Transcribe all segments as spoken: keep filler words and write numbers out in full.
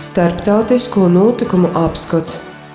Starptautisko notikumu apskats.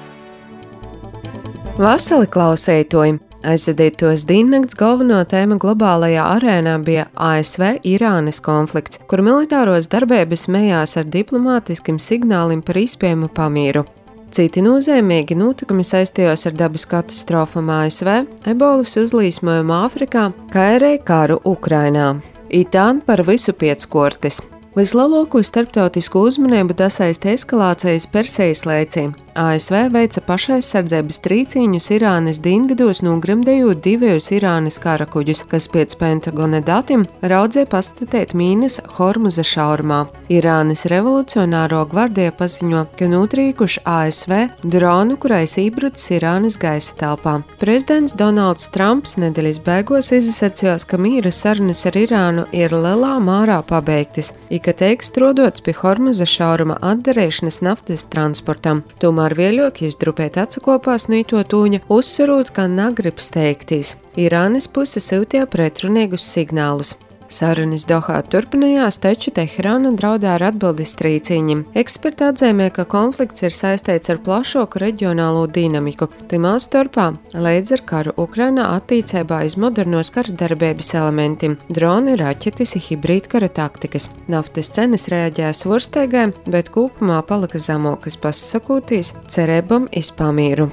Vasali klausētoji! Aizvadītos diennakts galveno tēma globālajā arēnā bija A S V-Irānas konflikts, kur militāros darbības mējās ar diplomātiskiem signāliem par iespējamu pamieru. Citi nozīmīgi notikumi saistījās ar dabas katastrofām A S V, ebolas uzlīsmojumu Āfrikā, kā arī karu Ukrainā. Itān par visu pieckortis. Vislielāko starptautisko uzmanību dasaista eskalācijas Persijas līcī. A S V veica pašaizsardzības trīcīņus Irānas dienvidos, nogremdējot divus Irānas karakuģus, kas pēc Pentagona datiem raudzēja pastatēt mīnas Hormuza šaurumā. Irānas revolucionāro gvardija paziņo, ka notrīkuši A S V dronu, kurais ībrucis Irānas gaisa telpā. Prezidents Donalds Trumps nedēļas beigās izsacījās, ka mīra sarunas ar Irānu ir lielā mērā pabeigtas, ka teiks rodots pie Hormuza šauruma atderēšanas naftas transportam. Tomēr vieļok izdrupēt atsakopās no ito tūņa, uzsverot, ka negrib steigtīs. Irānas puse sūtīja pretrunīgus signālus. Sarunas Dohā turpinājās, taču Teherāna draudā ar atbildes trīcīņiem. Eksperti atzīmē, ka konflikts ir saistīts ar plašāku reģionālo dinamiku, timā starpā līdz ar karu Ukrainā attīcībā iz modernos kara darbības elementiem – droni, raķetes, hibrīdkara taktikas. Naftas cenas reaģēja svursteigai, bet kopumā palika zemokas, pasakotīs cerībam iz pamieru.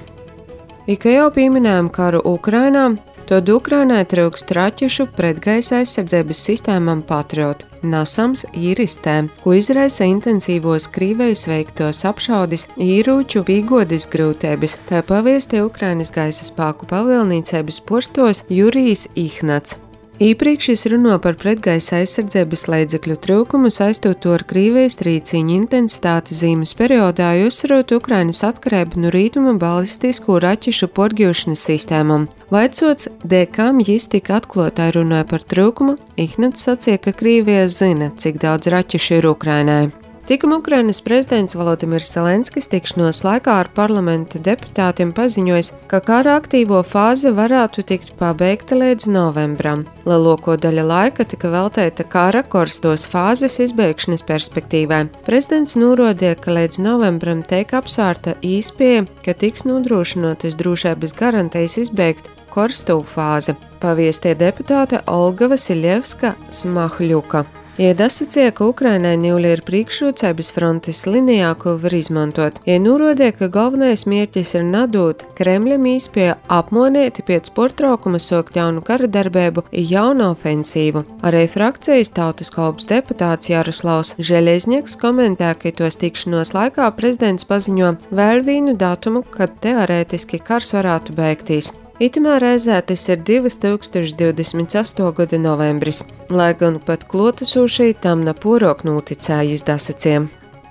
I kā jau pieminējām karu Ukrainā, tad Ukrainai trūkst raķešu pretgaisa aizsardzības sistēmām Patriot, nasams īristēm, ko izraisa intensīvos Krīvijas veiktos apšaudis īrūču pīgodes grūtības, tā paviesti Ukrainas gaisa spēku pavēlniecības postos Jurijs Ihnats. Iepriekš šis runā par pretgaisa aizsardzības līdzekļu trūkumu, saistot to ar Krīvijas trīcīņu intensitāti zīmes periodā, uzsverot Ukrainas atkarību no rītuma balistisko raķešu porģīšanas sistēmām. Vaicots, dēļ kam jis tika atklātai runāja par trūkumu, Ihnats sacīja, ka Krīvija zina, cik daudz raķešu ir Ukrainai. Tikam Ukrainas prezidents Volodimirs Zelenskis tikšanos laikā ar parlamenta deputātiem paziņojis, ka kara aktīvo fāze varētu tikt pabeigta līdz novembram. Lielāko daļa laika tika veltīta kara korstos fāzes izbeigšanas perspektīvai. Prezidents norādīja, ka līdz novembram tiek apsvērta iespēja, ka tiks nodrošinotas drošības garantijas izbeigt korstuvu fāzi, paviestie deputāte Olga Vasiljevska Smahļuka. Ieda sacīja, ka Ukrainai Ņūļi ir priekšrocības frontes linijā, ko var izmantot. Ie norādīja, ka galvenais mērķis ir nadot Kremļam īspēju apmonēti pēc portraukuma sokt jaunu kara darbību i jaunu ofensīvu. Arī frakcijas Tautas kolpas deputāts Jaroslavs Žeļezņeks komentē, ka tos tikšanos laikā prezidents paziņo vēl vienu datumu, kad teorētiski kars varētu beigtīs. Itamā reizē tas ir divi tūkstoši divdesmit astotais gada novembris, lai gan pat klotesūšī tam napūrok noticēja izdasaciem.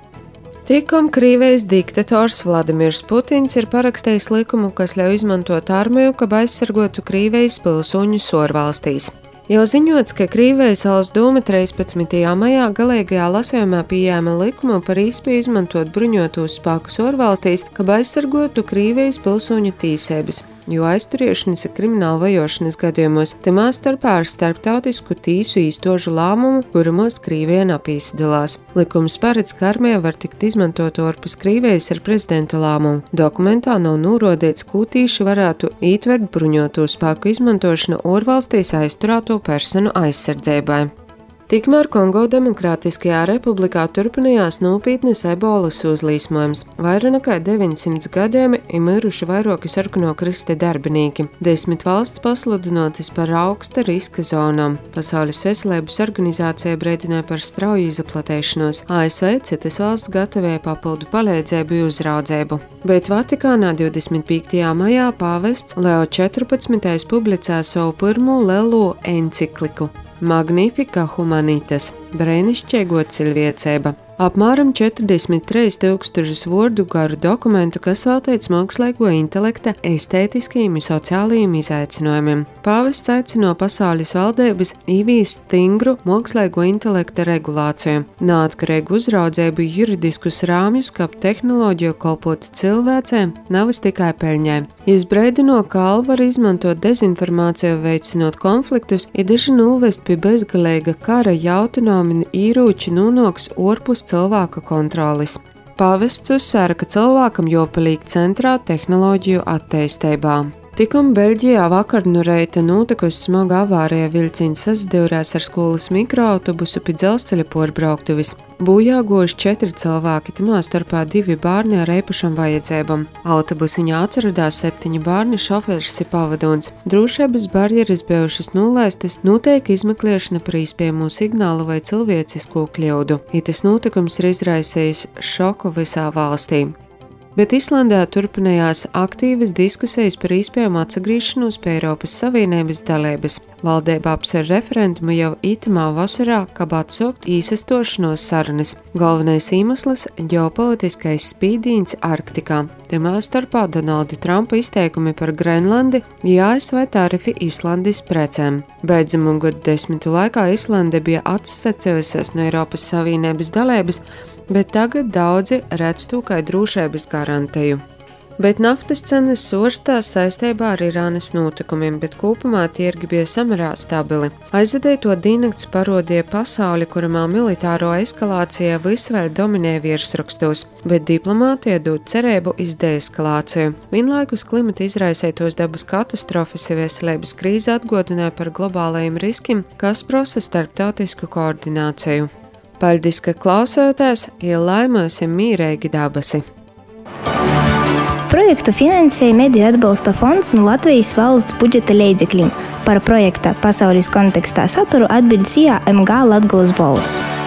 Tikam Krīvijas diktators Vladimirs Putins ir parakstījis likumu, kas ļauj izmantot armiju, kad aizsargotu Krīvijas pilsoņus ārvalstīs. Jau ziņots, ka Krīvijas valsts dūma trīspadsmitajā maijā galīgajā lasījumā pieņēma likumu par iespēju izmantot bruņotos spēkus ārvalstīs, kad aizsargotu Krīvijas pilsoņu tiesības, jo aizturēšanas ir krimināla vajošanas gadījumos, timā starpā ar starptautisku tīsu īstožu lēmumu, kurumos Krīvija napīsadalās. Likums paredz, ka armija var tikt izmantot ārpus Krīvijas ar prezidenta lēmumu. Dokumentā nav norādīts, ko tīši varētu ietvert bruņoto spēku izmantošanu ārvalstīs aizturēto personu aizsardzībai. Tikmēr Kongo Demokrātiskajā republikā turpinājās nopietnas ebolas uzlīsmojums. Vairāk nekā deviņsimt gadiem ir miruši vairāki sarkano krista darbinieki. Desmit valsts pasludinotas par augsta riska zonām. Pasaules veselības organizācija brēdināja par strauju izaplatēšanos. A S V citas valsts gatavēja papildu palīdzību uzraudzību. Bet Vatikānā divdesmit piektajā maijā pāvests Leo četrpadsmitais publicēja savu pirmo lielo encikliku Magnifica Humanitas – brēnišķīgo cilvēcība. Apmēram četrdesmit trīs tūkstošus vārdu garu dokumentu, kas veltīts mākslīgo intelekta estētiskajiem un sociālajiem izaicinājumiem. Pāvests aicino pasaules valdības ieviest stingru mākslīgo intelekta regulāciju, neatkarīgu uzraudzību juridiskus rāmjus, kā tehnoloģiju kalpotu cilvēcēm, nevis tikai peļņai. Izbraidino, ka alva var izmantot dezinformāciju, veicinot konfliktus, ir daži novest pie bezgalīga kara jautājumi ieroči nonāks ārpus cilvēka kontrolis. Pavests uzsvēra, ka cilvēkam jāpaliek centrā tehnoloģiju attīstībā. Tikam Beļģijā vakar no reita notikusi smaga avārija, vilciens sasdūrās ar skolas mikroautobusu pie dzelzceļa porbrauktuves. Bojā guvuši četri cilvēki, tamā starpā divi bērni ar īpašām vajadzībām. Autobusiņā atradās septiņi bērni, šoferis ir pavadonis. Drošības barjeras bijušas nolaistas, notiek izmeklēšana par iespējamo signālu vai cilvēcisko kļūdu. Itas notikums ir izraisījis šoku visā valstī. Bet Islandē turpinājās aktīvas diskusijas par iespējamu atsagriešanos pie Eiropas Savienības dalības. Valdība apsver referendumu jau itamā vasarā, kad atsaukt īsastošanos sarunas. Galvenais iemesls – ģeopolitiskais spīdīns Arktikā. Tamā starpā Donalda Trumpa izteikumi par Grenlandi, A S V tarifi Islandes precēm. Beidzamo gadu desmitu laikā Islande bija atsacējusies no Eiropas Savienības dalības, bet tagad daudzi redz to kā drošības garantiju. Bet naftas cenas sorstās saistībā ar Irānas notikumiem, bet kopumā tirgi bija samērā stabili. Aizvadēto diennakts parodīja pasauli, kuramā militāro eskalācija visvēl dominē virsrakstos, bet diplomātija dod cerību iz deeskalāciju. Vienlaikus klimata izraisētos dabas katastrofas un veselības krīze atgādināja par globālajiem riskiem, kas prasa starptautisku koordināciju. Paldies, ka klausāties, ja laimosim mīrīgi dabasi! Projektu finansēja Mediju atbalsta fonds no Latvijas valsts budžeta līdzekļiem. Par projekta pasaules kontekstā saturu atbild C A M G Latgolas balss.